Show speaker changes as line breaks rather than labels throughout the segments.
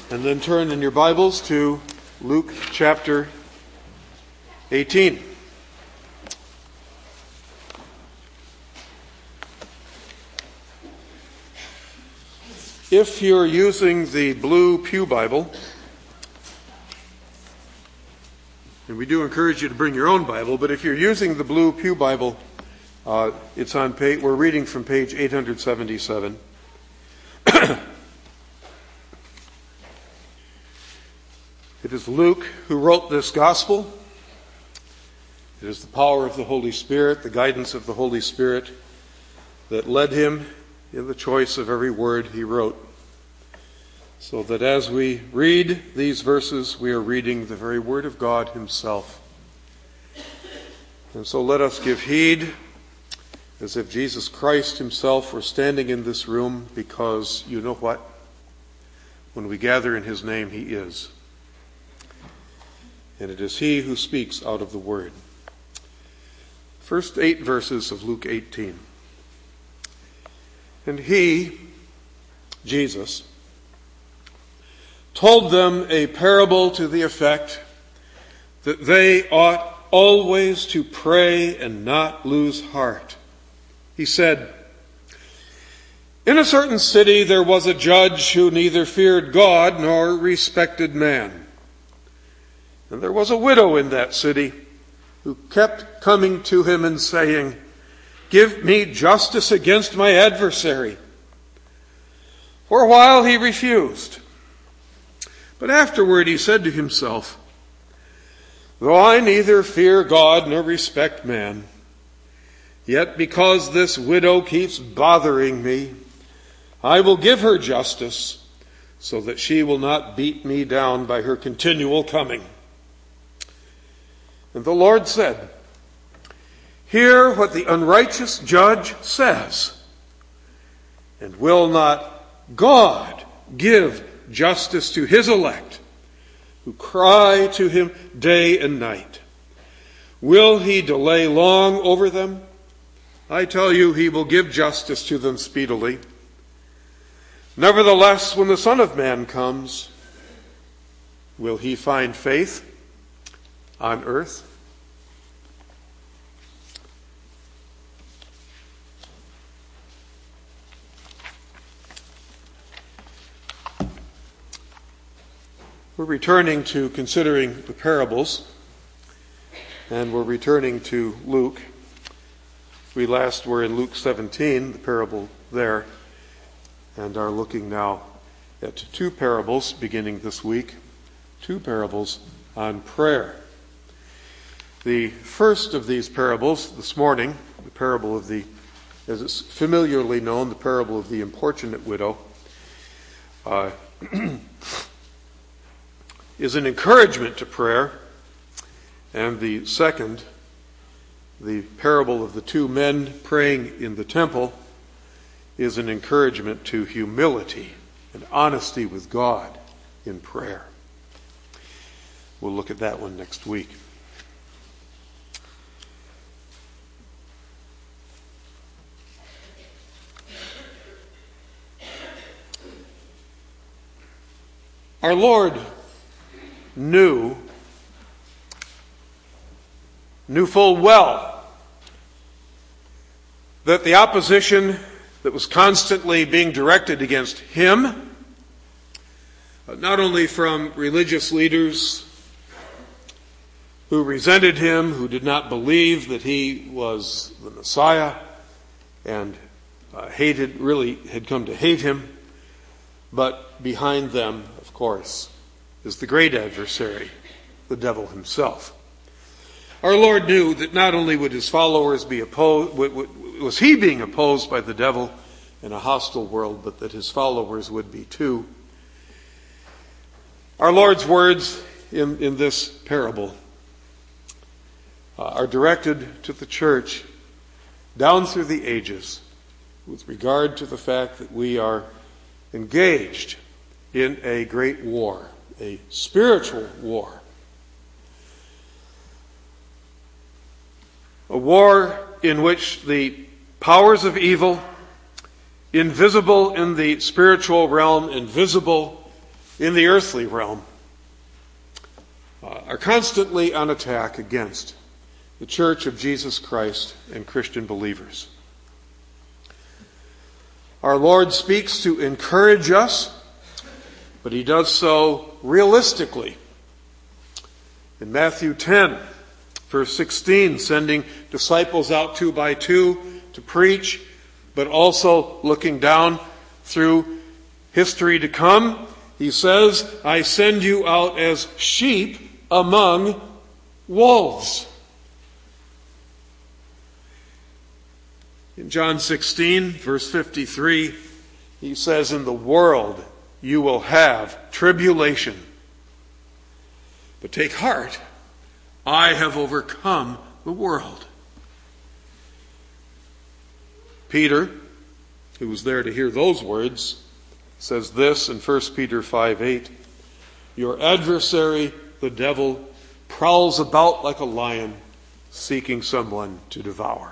And then turn in your Bibles to Luke chapter 18. If you're using the Blue Pew Bible, and we do encourage you to bring your own Bible, but if you're using the Blue Pew Bible, it's on page, we're reading from page 877. It is Luke who wrote this gospel. It is the power of the Holy Spirit, the guidance of the Holy Spirit, that led him in the choice of every word he wrote. So that as we read these verses, we are reading the very word of God himself. And so let us give heed as if Jesus Christ himself were standing in this room, because you know what? When we gather in his name, he is. And it is he who speaks out of the word. First 8 verses of Luke 18. And he, Jesus, told them a parable to the effect that they ought always to pray and not lose heart. He said, "In a certain city there was a judge who neither feared God nor respected man. And there was a widow in that city who kept coming to him and saying, 'Give me justice against my adversary.' For a while he refused. But afterward he said to himself, 'Though I neither fear God nor respect man, yet because this widow keeps bothering me, I will give her justice so that she will not beat me down by her continual coming.' And the Lord said, 'Hear what the unrighteous judge says. And will not God give justice to his elect, who cry to him day and night? Will he delay long over them? I tell you, he will give justice to them speedily. Nevertheless, when the Son of Man comes, will he find faith on earth?'" We're returning to considering the parables, and we're returning to Luke. We last were in Luke 17, the parable there, and are looking now at 2 parables beginning this week, 2 parables on prayer. The first of these parables this morning, the parable of the, as it's familiarly known, the parable of the importunate widow, is an encouragement to prayer. And the second, the parable of the 2 men praying in the temple, is an encouragement to humility and honesty with God in prayer. We'll look at that one next week. Our Lord knew full well that the opposition that was constantly being directed against him, not only from religious leaders who resented him, who did not believe that he was the Messiah, and had come to hate him, but behind them, of course, is the great adversary, the devil himself. Our Lord knew that not only would his followers be opposed, was he being opposed by the devil in a hostile world, but that his followers would be too. Our Lord's words in this parable are directed to the church down through the ages with regard to the fact that we are engaged in a great war, a spiritual war. A war in which the powers of evil, invisible in the spiritual realm, invisible in the earthly realm are constantly on attack against the Church of Jesus Christ and Christian believers. Our Lord speaks to encourage us, but he does so realistically. In Matthew 10, verse 16, sending disciples out 2 by 2 to preach, but also looking down through history to come, he says, I send you out as sheep among wolves. In John 16, verse 53, he says, in the world you will have tribulation. But take heart, I have overcome the world. Peter, who was there to hear those words, says this in 1 Peter 5:8, your adversary, the devil, prowls about like a lion, seeking someone to devour.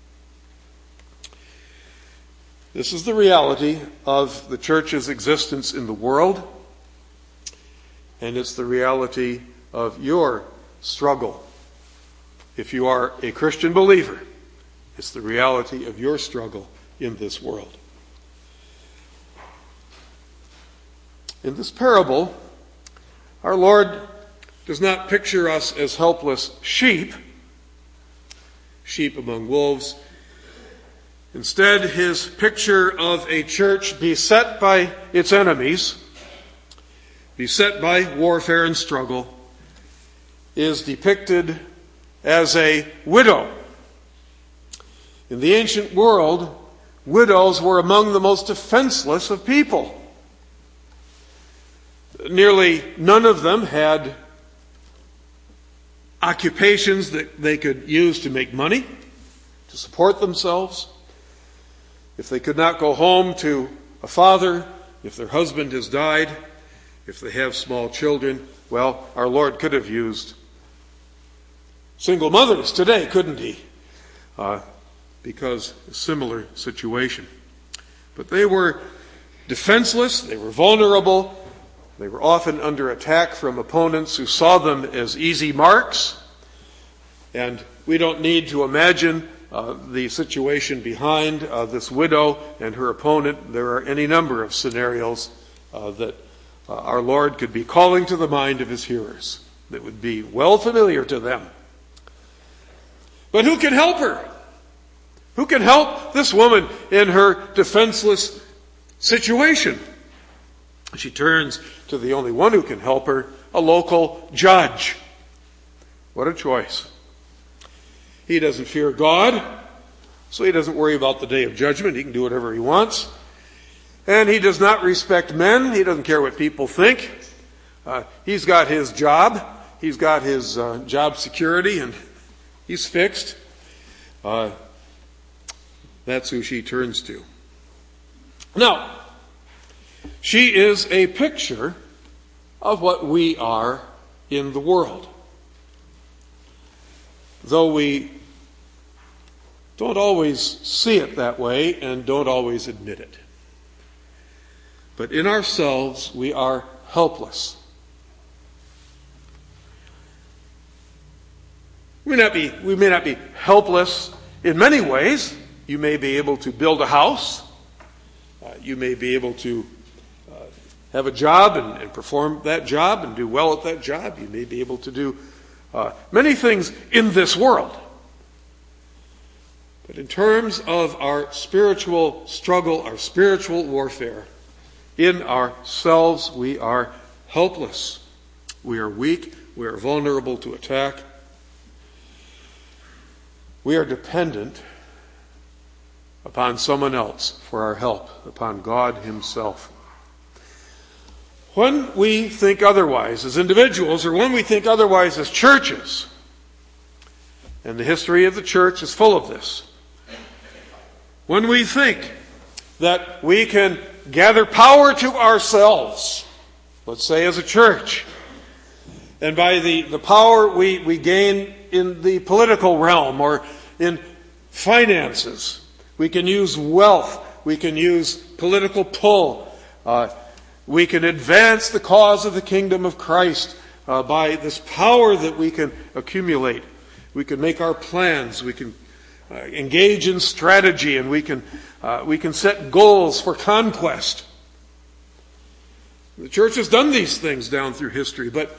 This is the reality of the church's existence in the world, and it's the reality of your struggle. If you are a Christian believer, it's the reality of your struggle in this world. In this parable, our Lord does not picture us as helpless sheep among wolves. Instead, his picture of a church beset by its enemies, beset by warfare and struggle, is depicted as a widow. In the ancient world, widows were among the most defenseless of people. Nearly none of them had occupations that they could use to make money, to support themselves. If they could not go home to a father, if their husband has died, if they have small children, well, our Lord could have used single mothers today, couldn't he? Because a similar situation. But they were defenseless, they were vulnerable, they were often under attack from opponents who saw them as easy marks. And we don't need to imagine the situation behind this widow and her opponent. There are any number of scenarios that our Lord could be calling to the mind of his hearers that would be well familiar to them. But who can help her? Who can help this woman in her defenseless situation? She turns to the only one who can help her, a local judge. What a choice. He doesn't fear God, so he doesn't worry about the day of judgment. He can do whatever he wants. And he does not respect men. He doesn't care what people think. He's got his job. He's got his job security, and he's fixed. That's who she turns to. Now, she is a picture of what we are in the world. Though we don't always see it that way and don't always admit it. But in ourselves, we are helpless. We may not be helpless in many ways. You may be able to build a house. You may be able to have a job and perform that job and do well at that job. You may be able to do many things in this world. But in terms of our spiritual struggle, our spiritual warfare, in ourselves we are helpless. We are weak. We are vulnerable to attack. We are dependent upon someone else for our help, upon God himself. When we think otherwise as individuals, or when we think otherwise as churches, and the history of the church is full of this, when we think that we can gather power to ourselves, let's say as a church, and by the power we gain in the political realm or in finances, we can use wealth, we can use political pull, We can advance the cause of the kingdom of Christ by this power that we can accumulate. We can make our plans. We can engage in strategy, and we can set goals for conquest. The church has done these things down through history, but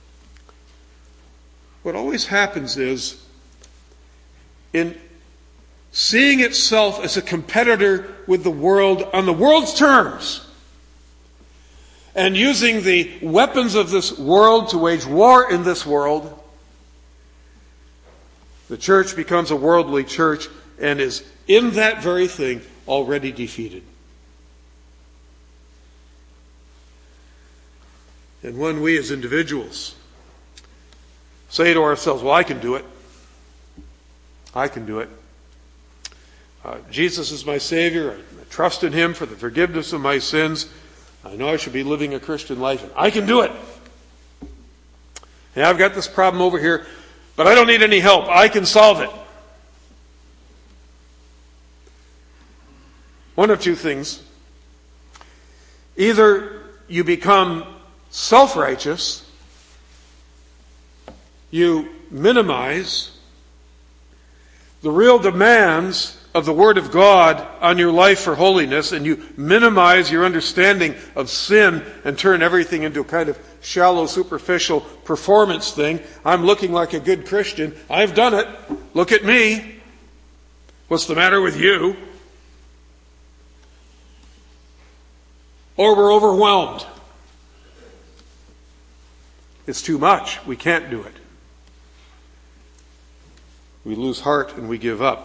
what always happens is, in seeing itself as a competitor with the world on the world's terms, and using the weapons of this world to wage war in this world, the church becomes a worldly church and is in that very thing already defeated. And when we as individuals say to ourselves, well, I can do it. I can do it. Jesus is my Savior. I trust in Him for the forgiveness of my sins. I know I should be living a Christian life, and I can do it. And I've got this problem over here, but I don't need any help. I can solve it. One of two things. Either you become self-righteous, you minimize the real demands of the Word of God on your life for holiness, and you minimize your understanding of sin and turn everything into a kind of shallow, superficial performance thing. I'm looking like a good Christian. I've done it. Look at me. What's the matter with you? Or we're overwhelmed. It's too much. We can't do it. We lose heart and we give up.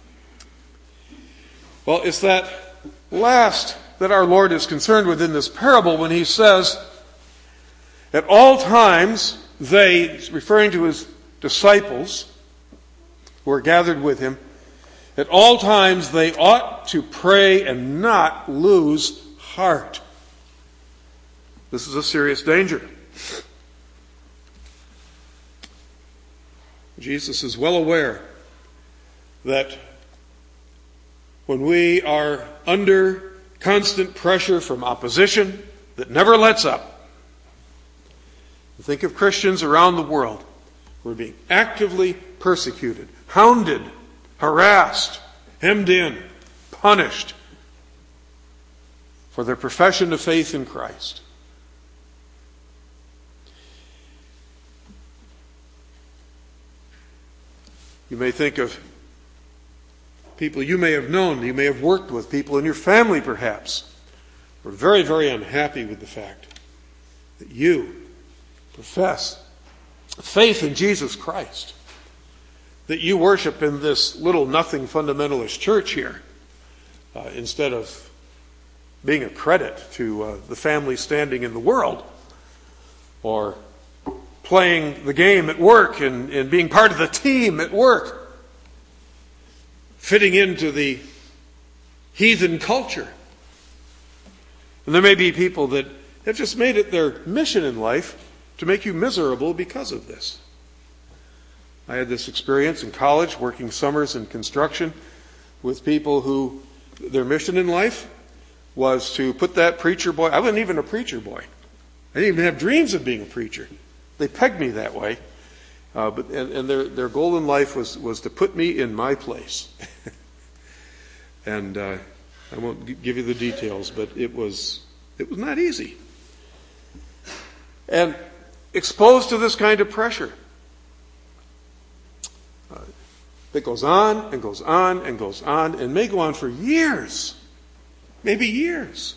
Well, it's that last that our Lord is concerned with in this parable when He says, at all times they, referring to His disciples who are gathered with Him, at all times they ought to pray and not lose heart. This is a serious danger. Jesus is well aware that when we are under constant pressure from opposition that never lets up, think of Christians around the world who are being actively persecuted, hounded, harassed, hemmed in, punished for their profession of faith in Christ. You may think of people you may have known, you may have worked with, people in your family perhaps, who are very, very unhappy with the fact that you profess faith in Jesus Christ, that you worship in this little nothing fundamentalist church here, instead of being a credit to the family standing in the world, or playing the game at work and being part of the team at work, fitting into the heathen culture. And there may be people that have just made it their mission in life to make you miserable because of this. I had this experience in college, working summers in construction with people who their mission in life was to put that preacher boy. I wasn't even a preacher boy. I didn't even have dreams of being a preacher. They pegged me that way. But their goal in life was to put me in my place. And I won't give you the details, but it was not easy. And exposed to this kind of pressure, that goes on and goes on and goes on and may go on for years, maybe years.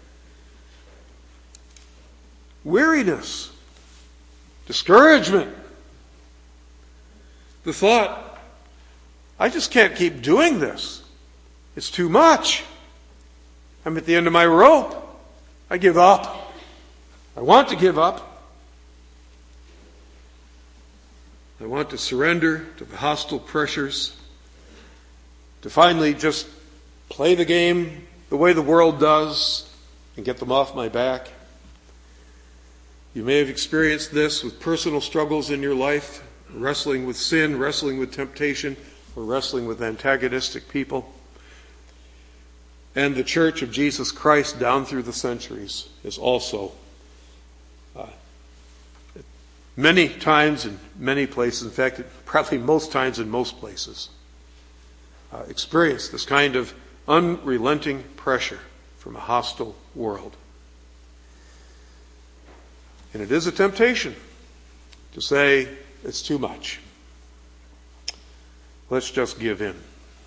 Weariness, discouragement, the thought, I just can't keep doing this. It's too much. I'm at the end of my rope. I give up. I want to give up. I want to surrender to the hostile pressures, to finally just play the game the way the world does and get them off my back. You may have experienced this with personal struggles in your life, wrestling with sin, wrestling with temptation, or wrestling with antagonistic people. And the Church of Jesus Christ down through the centuries is also many times in many places, in fact, probably most times in most places, experienced this kind of unrelenting pressure from a hostile world. And it is a temptation to say it's too much. Let's just give in.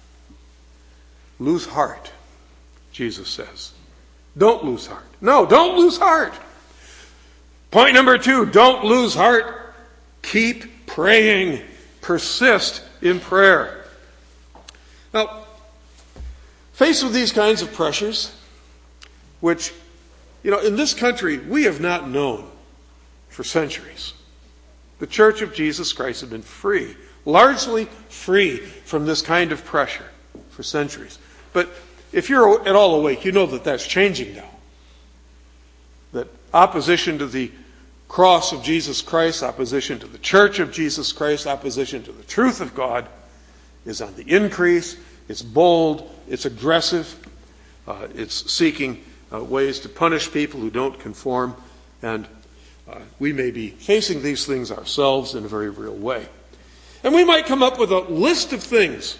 Lose heart, Jesus says. Don't lose heart. No, don't lose heart. Point number 2, don't lose heart. Keep praying. Persist in prayer. Now, faced with these kinds of pressures, which, in this country we have not known for centuries, the Church of Jesus Christ has been free, largely free from this kind of pressure for centuries. But if you're at all awake, you know that that's changing now. That opposition to the cross of Jesus Christ, opposition to the Church of Jesus Christ, opposition to the truth of God is on the increase. It's bold, it's aggressive, it's seeking ways to punish people who don't conform, and we may be facing these things ourselves in a very real way. And we might come up with a list of things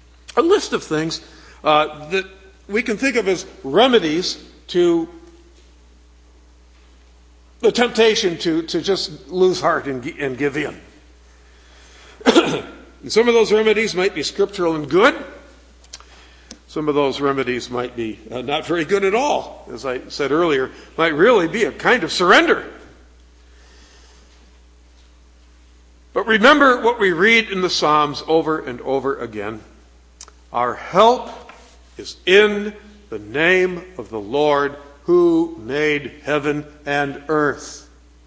that we can think of as remedies to the temptation to just lose heart and give in. And some of those remedies might be scriptural and good. Some of those remedies might be not very good at all. As I said earlier, might really be a kind of surrender. But remember what we read in the Psalms over and over again. Our help is in the name of the Lord who made heaven and earth.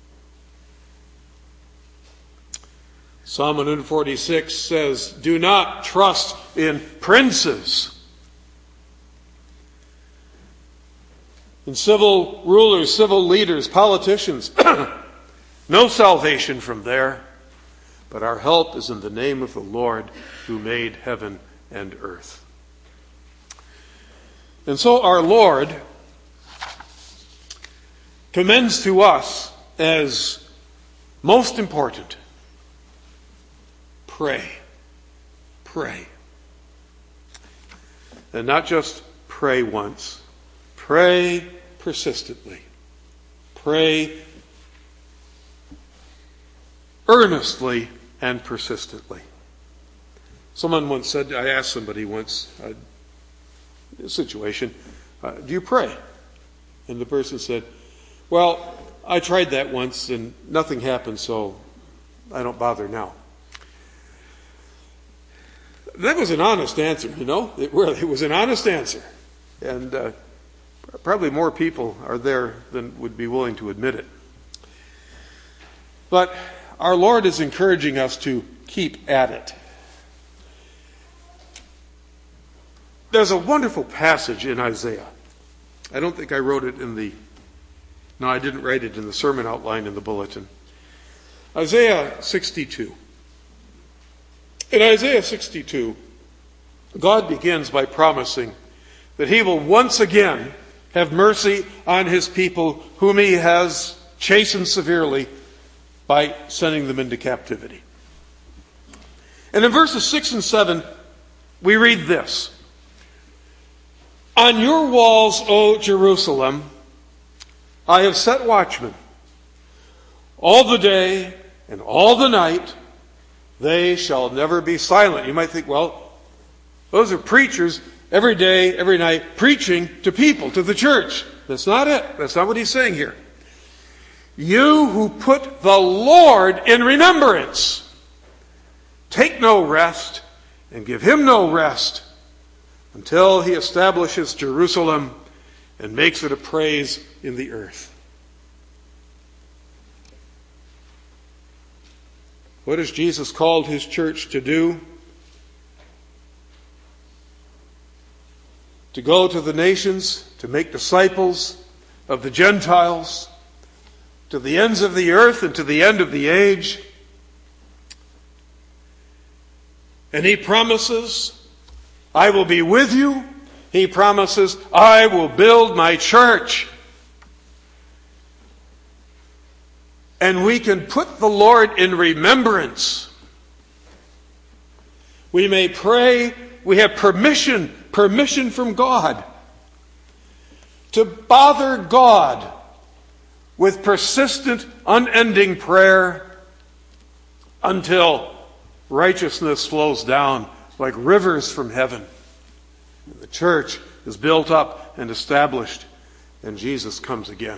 Psalm 146 says, do not trust in princes, in civil rulers, civil leaders, politicians. No salvation from there. But our help is in the name of the Lord who made heaven and earth. And so our Lord commends to us as most important, pray. Pray. And not just pray once. Pray persistently. Pray earnestly and persistently. Someone once said, I asked somebody once, a situation, do you pray? And the person said, well, I tried that once and nothing happened, so I don't bother now. That was an honest answer, It was an honest answer. And probably more people are there than would be willing to admit it. But our Lord is encouraging us to keep at it. There's a wonderful passage in Isaiah. I don't think I wrote it I didn't write it in the sermon outline in the bulletin. Isaiah 62. In Isaiah 62, God begins by promising that he will once again have mercy on his people whom he has chastened severely by sending them into captivity. And in verses 6 and 7, we read this. On your walls, O Jerusalem, I have set watchmen. All the day and all the night, they shall never be silent. You might think, well, those are preachers every day, every night, preaching to people, to the church. That's not it. That's not what he's saying here. You who put the Lord in remembrance, take no rest and give him no rest until he establishes Jerusalem and makes it a praise in the earth. What has Jesus called his church to do? To go to the nations, to make disciples of the Gentiles, to the ends of the earth and to the end of the age. And he promises, I will be with you He promises, I will build my church. And we can put the Lord in remembrance. We may pray, we have permission from God to bother God with persistent, unending prayer until righteousness flows down like rivers from heaven. And the church is built up and established, and Jesus comes again.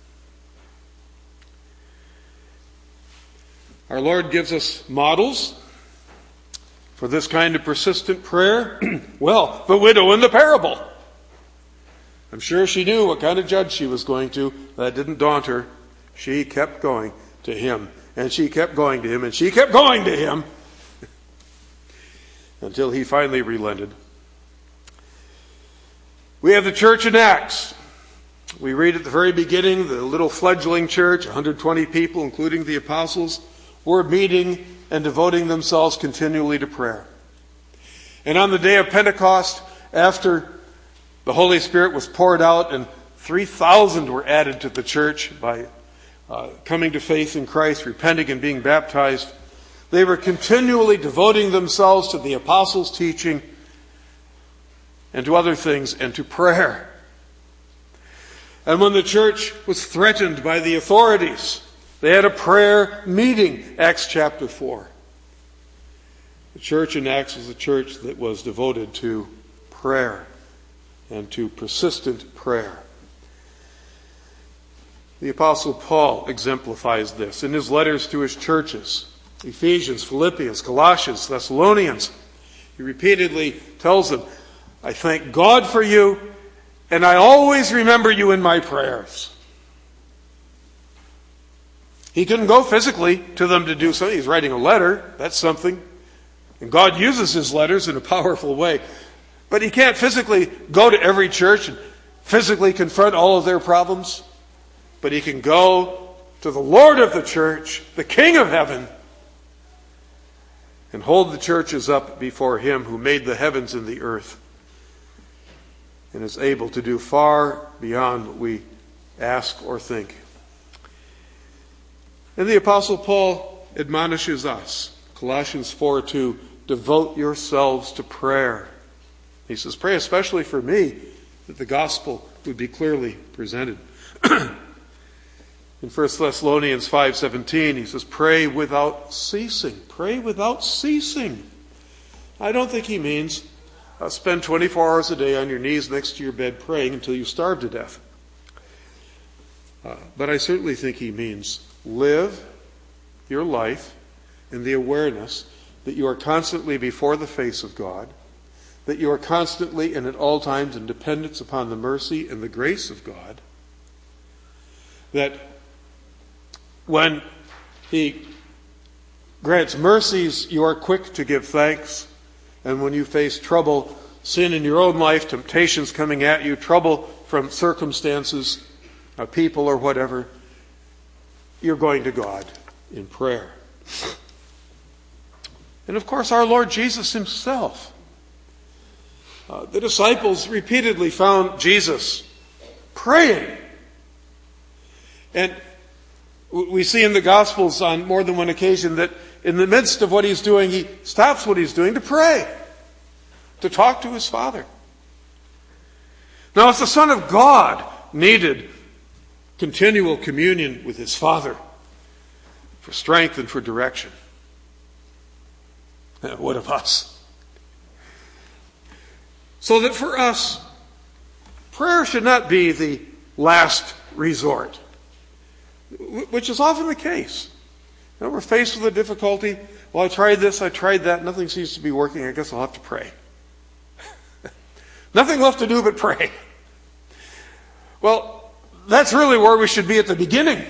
Our Lord gives us models for this kind of persistent prayer. Well, the widow in the parable. I'm sure she knew what kind of judge she was going to. That didn't daunt her. She kept going to him, and she kept going to him, and she kept going to him until he finally relented. We have the church in Acts. We read at the very beginning, the little fledgling church, 120 people, including the apostles, were meeting and devoting themselves continually to prayer. And on the day of Pentecost, after the Holy Spirit was poured out and 3,000 were added to the church by coming to faith in Christ, repenting and being baptized, they were continually devoting themselves to the apostles' teaching and to other things and to prayer. And when the church was threatened by the authorities, they had a prayer meeting, Acts chapter 4. The church in Acts was a church that was devoted to prayer and to persistent prayer. The Apostle Paul exemplifies this in his letters to his churches, Ephesians, Philippians, Colossians, Thessalonians. He repeatedly tells them, I thank God for you, and I always remember you in my prayers. He couldn't go physically to them to do something. He's writing a letter. That's something. And God uses his letters in a powerful way. But he can't physically go to every church and physically confront all of their problems. But he can go to the Lord of the church, the King of heaven, and hold the churches up before him who made the heavens and the earth and is able to do far beyond what we ask or think. And the Apostle Paul admonishes us, Colossians 4:2, devote yourselves to prayer. He says, pray especially for me, that the gospel would be clearly presented. In 1 Thessalonians 5:17, he says, pray without ceasing. Pray without ceasing. I don't think he means spend 24 hours a day on your knees next to your bed praying until you starve to death. But I certainly think he means live your life in the awareness that you are constantly before the face of God, that you are constantly and at all times in dependence upon the mercy and the grace of God, that when he grants mercies, you are quick to give thanks, and when you face trouble, sin in your own life, temptations coming at you, trouble from circumstances, people or whatever, you're going to God in prayer. And of course, our Lord Jesus himself. The disciples repeatedly found Jesus praying. And we see in the Gospels on more than one occasion that in the midst of what he's doing, he stops what he's doing to pray, to talk to his Father. Now, if the Son of God needed continual communion with his Father for strength and for direction, what of us? So that for us, prayer should not be the last resort, which is often the case. You know, we're faced with a difficulty. Well, I tried this, I tried that, nothing seems to be working, I guess I'll have to pray. Nothing left to do but pray. Well, that's really where we should be at the beginning.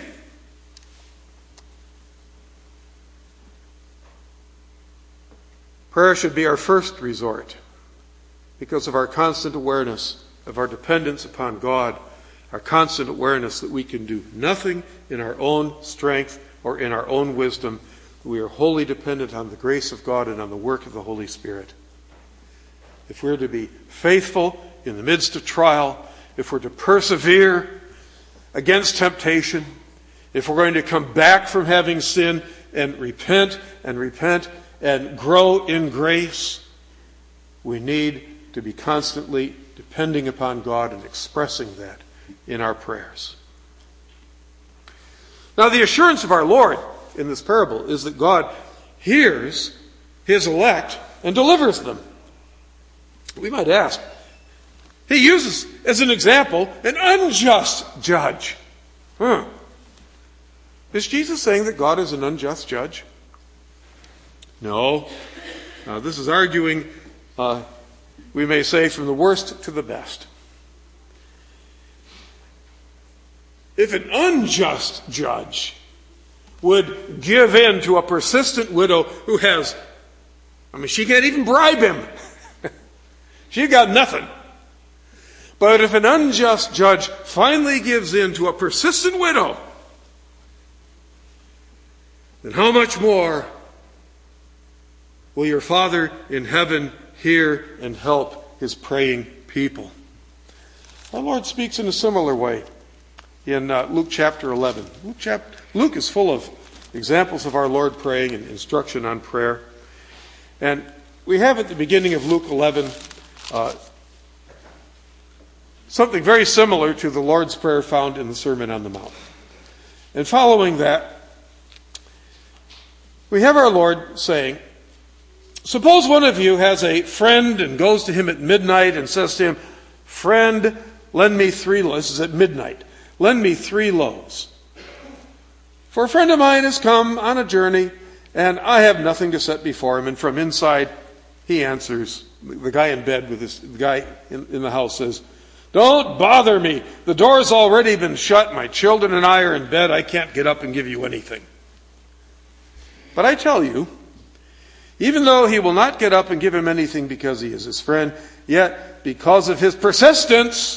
Prayer should be our first resort because of our constant awareness of our dependence upon God, our constant awareness that we can do nothing in our own strength or in our own wisdom. We are wholly dependent on the grace of God and on the work of the Holy Spirit. If we're to be faithful in the midst of trial, if we're to persevere against temptation, if we're going to come back from having sinned and repent and grow in grace, we need to be constantly depending upon God and expressing that in our prayers. Now, the assurance of our Lord in this parable is that God hears his elect and delivers them. We might ask, he uses as an example an unjust judge. Is Jesus saying that God is an unjust judge? No. This is arguing, we may say, from the worst to the best. If an unjust judge would give in to a persistent widow who has, she can't even bribe him. She's got nothing. But if an unjust judge finally gives in to a persistent widow, then how much more will your Father in heaven hear and help his praying people? Our Lord speaks in a similar way in Luke chapter 11. Luke is full of examples of our Lord praying and instruction on prayer. And we have at the beginning of Luke 11 something very similar to the Lord's Prayer found in the Sermon on the Mount. And following that, we have our Lord saying, suppose one of you has a friend and goes to him at midnight and says to him, "Friend, lend me 3 loaves." This is at midnight. "Lend me 3 loaves. For a friend of mine has come on a journey, and I have nothing to set before him." And from inside, he answers, the guy in bed with the guy in the house says, "Don't bother me. The door's already been shut. My children and I are in bed. I can't get up and give you anything. But I tell you, even though he will not get up and give him anything because he is his friend, yet because of his persistence,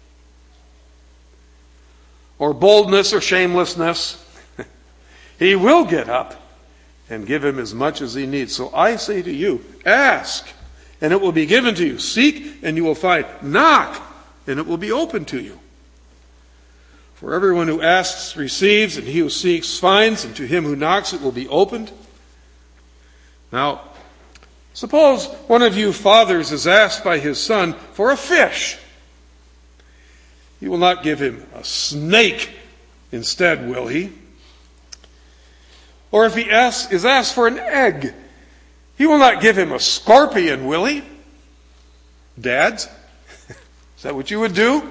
or boldness or shamelessness, he will get up and give him as much as he needs. So I say to you, ask, and it will be given to you. Seek, and you will find. Knock, and it will be open to you. For everyone who asks receives, and he who seeks finds, and to him who knocks it will be opened." Now, suppose one of you fathers is asked by his son for a fish. He will not give him a snake instead, will he? Or if he is asked for an egg, he will not give him a scorpion, will he? Dads, is that what you would do?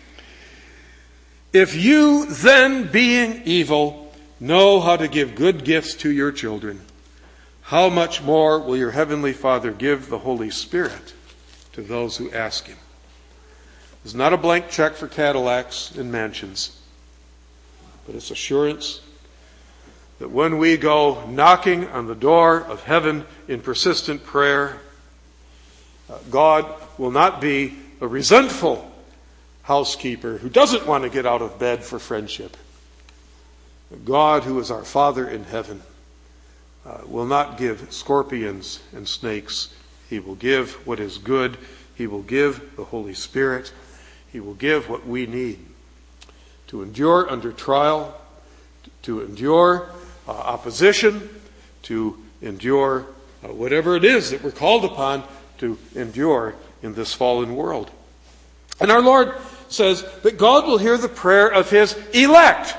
If you then, being evil, know how to give good gifts to your children, how much more will your heavenly Father give the Holy Spirit to those who ask him? It's not a blank check for Cadillacs and mansions, but it's assurance that when we go knocking on the door of heaven in persistent prayer, God will not be a resentful housekeeper who doesn't want to get out of bed for friendship. God, who is our Father in heaven, will not give scorpions and snakes. He will give what is good. He will give the Holy Spirit. He will give what we need to endure under trial, to endure opposition, to endure whatever it is that we're called upon to endure in this fallen world. And our Lord says that God will hear the prayer of his elect.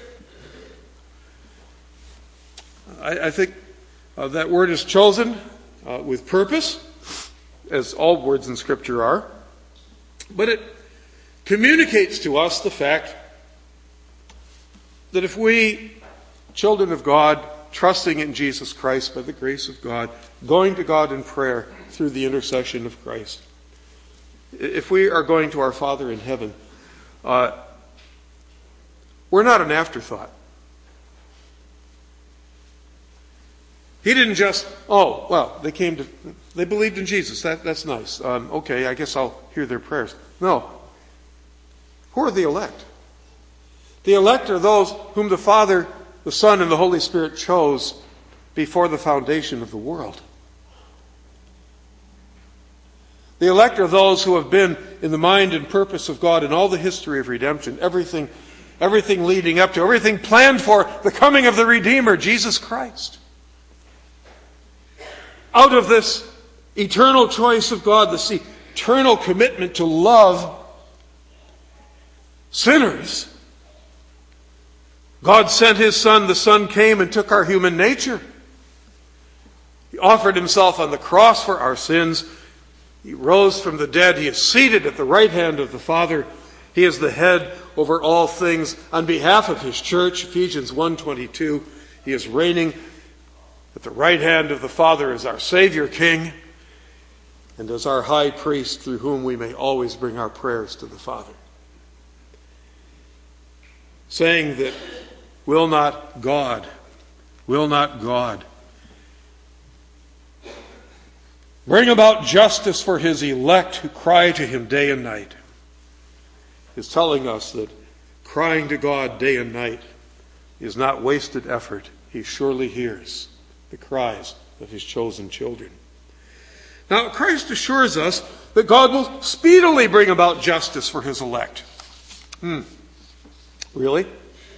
I think that word is chosen with purpose, as all words in Scripture are. But it communicates to us the fact that if we, children of God, trusting in Jesus Christ by the grace of God, going to God in prayer through the intercession of Christ, if we are going to our Father in heaven, we're not an afterthought. He didn't just, they believed in Jesus. That's nice. Okay, I guess I'll hear their prayers. No. Who are the elect? The elect are those whom the Father, the Son, and the Holy Spirit chose before the foundation of the world. The elect are those who have been in the mind and purpose of God in all the history of redemption, everything leading up to, everything planned for the coming of the Redeemer, Jesus Christ. Out of this eternal choice of God, this eternal commitment to love sinners, God sent His Son. The Son came and took our human nature. He offered Himself on the cross for our sins. He rose from the dead. He is seated at the right hand of the Father. He is the head over all things on behalf of His church. Ephesians 1:22. He is reigning at the right hand of the Father as our Savior King and as our high priest, through whom we may always bring our prayers to the Father. Saying that will not God bring about justice for His elect who cry to Him day and night, is telling us that crying to God day and night is not wasted effort. He surely hears the cries of His chosen children. Now, Christ assures us that God will speedily bring about justice for His elect. Really?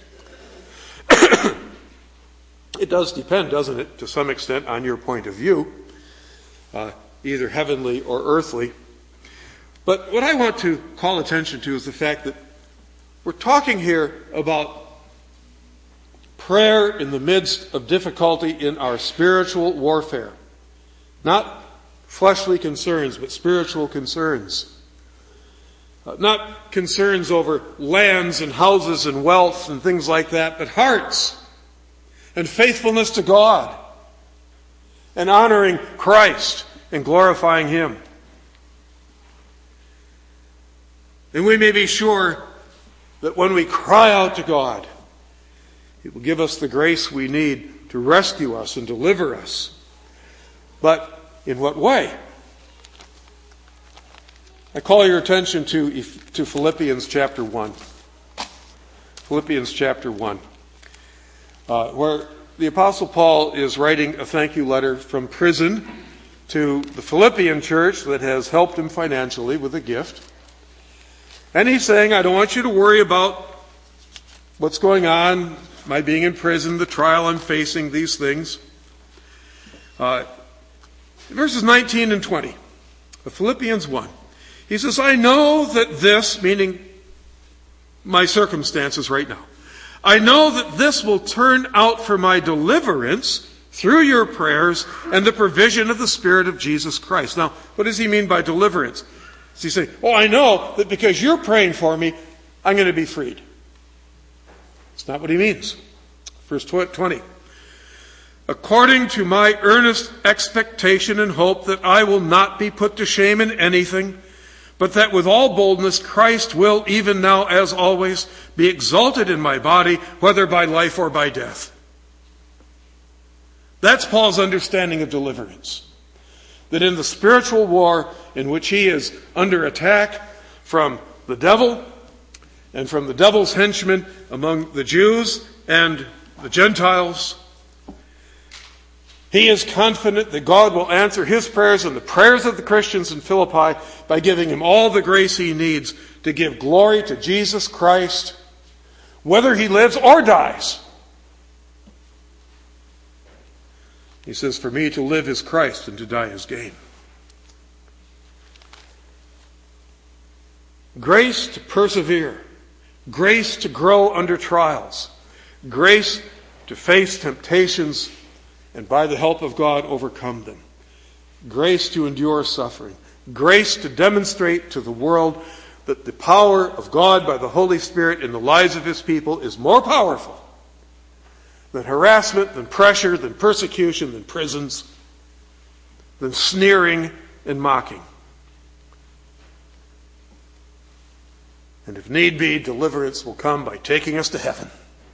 It does depend, doesn't it, to some extent on your point of view, either heavenly or earthly. But what I want to call attention to is the fact that we're talking here about prayer in the midst of difficulty in our spiritual warfare. Not fleshly concerns, but spiritual concerns. Not concerns over lands and houses and wealth and things like that, but hearts and faithfulness to God and honoring Christ and glorifying Him. And we may be sure that when we cry out to God, He will give us the grace we need to rescue us and deliver us. But in what way? I call your attention to Philippians chapter 1. Philippians chapter 1, where the Apostle Paul is writing a thank you letter from prison to the Philippian church that has helped him financially with a gift. And he's saying, I don't want you to worry about what's going on, my being in prison, the trial I'm facing, these things. Verses 19 and 20 of Philippians 1. He says, I know that this, meaning my circumstances right now, I know that this will turn out for my deliverance through your prayers and the provision of the Spirit of Jesus Christ. Now, what does he mean by deliverance? Does he say, I know that because you're praying for me, I'm going to be freed? That's not what he means. Verse 20. According to my earnest expectation and hope that I will not be put to shame in anything, but that with all boldness Christ will, even now as always, be exalted in my body, whether by life or by death. That's Paul's understanding of deliverance. That in the spiritual war in which he is under attack from the devil and from the devil's henchmen among the Jews and the Gentiles, he is confident that God will answer his prayers and the prayers of the Christians in Philippi by giving him all the grace he needs to give glory to Jesus Christ, whether he lives or dies. He says, for me to live is Christ and to die is gain. Grace to persevere. Grace to grow under trials. Grace to face temptations and by the help of God overcome them. Grace to endure suffering. Grace to demonstrate to the world that the power of God by the Holy Spirit in the lives of His people is more powerful than harassment, than pressure, than persecution, than prisons, than sneering and mocking. And if need be, deliverance will come by taking us to heaven.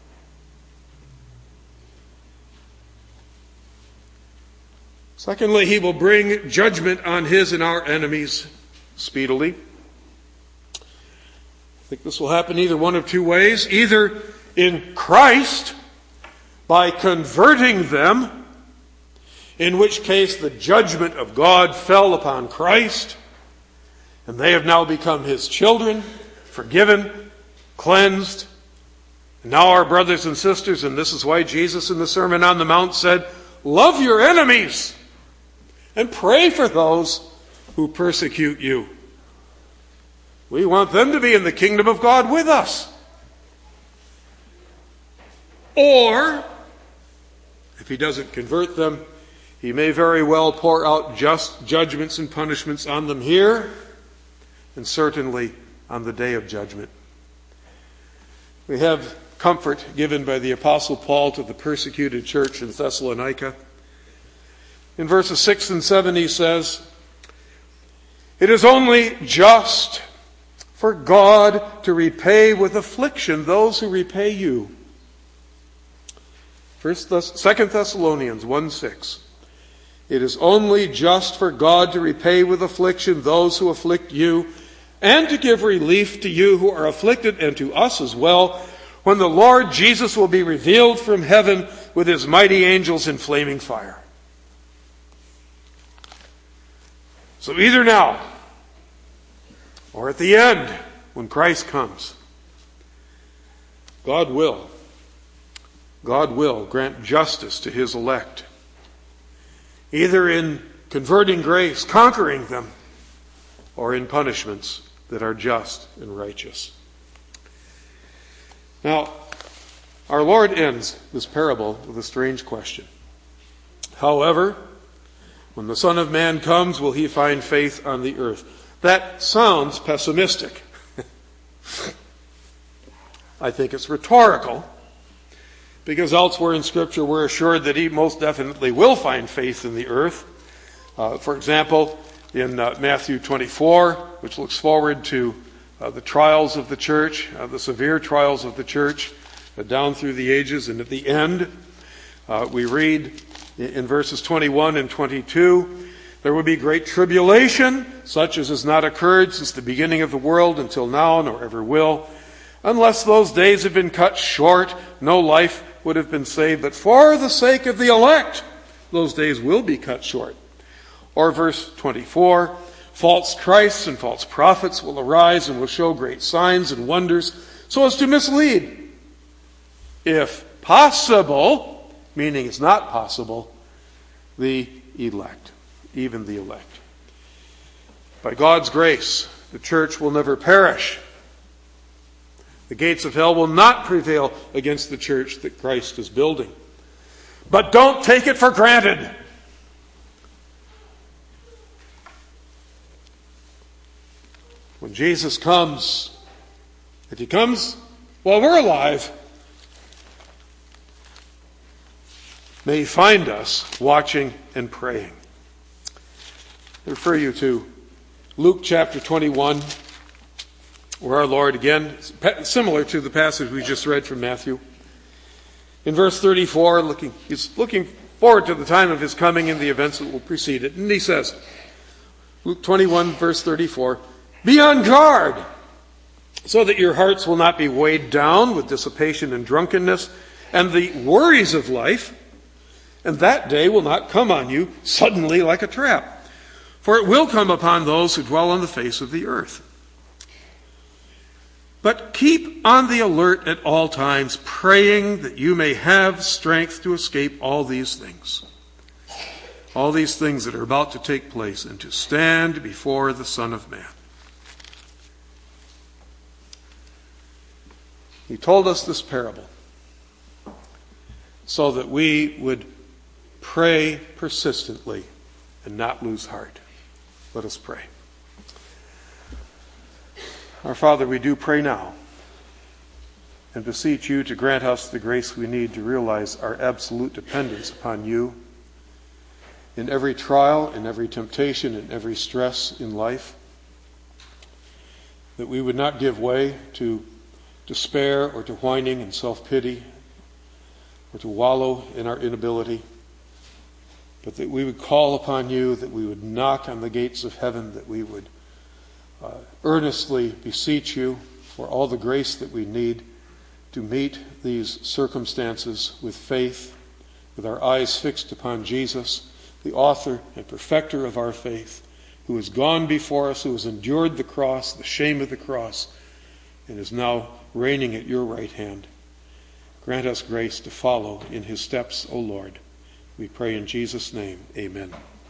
Secondly, He will bring judgment on His and our enemies speedily. I think this will happen either one of two ways. Either in Christ, by converting them, in which case the judgment of God fell upon Christ, And they have now become his children, forgiven, cleansed. And now our brothers and sisters, and this is why Jesus in the Sermon on the Mount said, love your enemies and pray for those who persecute you. We want them to be in the kingdom of God with us. Or, if he doesn't convert them, he may very well pour out just judgments and punishments on them here, and certainly on the day of judgment. We have comfort given by the Apostle Paul to the persecuted church in Thessalonica. In verses 6 and 7 he says, it is only just for God to repay with affliction those who repay you. 2 Thessalonians 1:6. It is only just for God to repay with affliction those who afflict you, and to give relief to you who are afflicted, and to us as well, when the Lord Jesus will be revealed from heaven with his mighty angels in flaming fire. So either now, or at the end, when Christ comes, God will grant justice to his elect, either in converting grace, conquering them, or in punishments that are just and righteous. Now, our Lord ends this parable with a strange question. However, when the Son of Man comes, will he find faith on the earth? That sounds pessimistic. I think it's rhetorical, because elsewhere in Scripture we're assured that he most definitely will find faith in the earth. For example, in Matthew 24, which looks forward to the trials of the church, the severe trials of the church, down through the ages, and at the end, we read in verses 21 and 22, there will be great tribulation, such as has not occurred since the beginning of the world until now, nor ever will. Unless those days have been cut short, no life would have been saved. But for the sake of the elect, those days will be cut short. Or verse 24, false Christs and false prophets will arise and will show great signs and wonders, so as to mislead, if possible, meaning it's not possible, the elect, even the elect. By God's grace, the church will never perish. The gates of hell will not prevail against the church that Christ is building. But don't take it for granted. When Jesus comes, if he comes while we're alive, may he find us watching and praying. I refer you to Luke chapter 21, where our Lord, again, similar to the passage we just read from Matthew. In verse 34, he's looking forward to the time of his coming and the events that will precede it. And he says, Luke 21, verse 34, be on guard, so that your hearts will not be weighed down with dissipation and drunkenness and the worries of life, and that day will not come on you suddenly like a trap. For it will come upon those who dwell on the face of the earth. But keep on the alert at all times, praying that you may have strength to escape all these things. All these things that are about to take place, and to stand before the Son of Man. He told us this parable so that we would pray persistently and not lose heart. Let us pray. Our Father, we do pray now and beseech you to grant us the grace we need to realize our absolute dependence upon you in every trial, in every temptation, in every stress in life, that we would not give way to despair or to whining and self-pity or to wallow in our inability, but that we would call upon you, that we would knock on the gates of heaven, that we would earnestly beseech you for all the grace that we need to meet these circumstances with faith, with our eyes fixed upon Jesus, the author and perfecter of our faith, who has gone before us, who has endured the cross, the shame of the cross, and is now reigning at your right hand. Grant us grace to follow in his steps, O Lord. We pray in Jesus' name. Amen.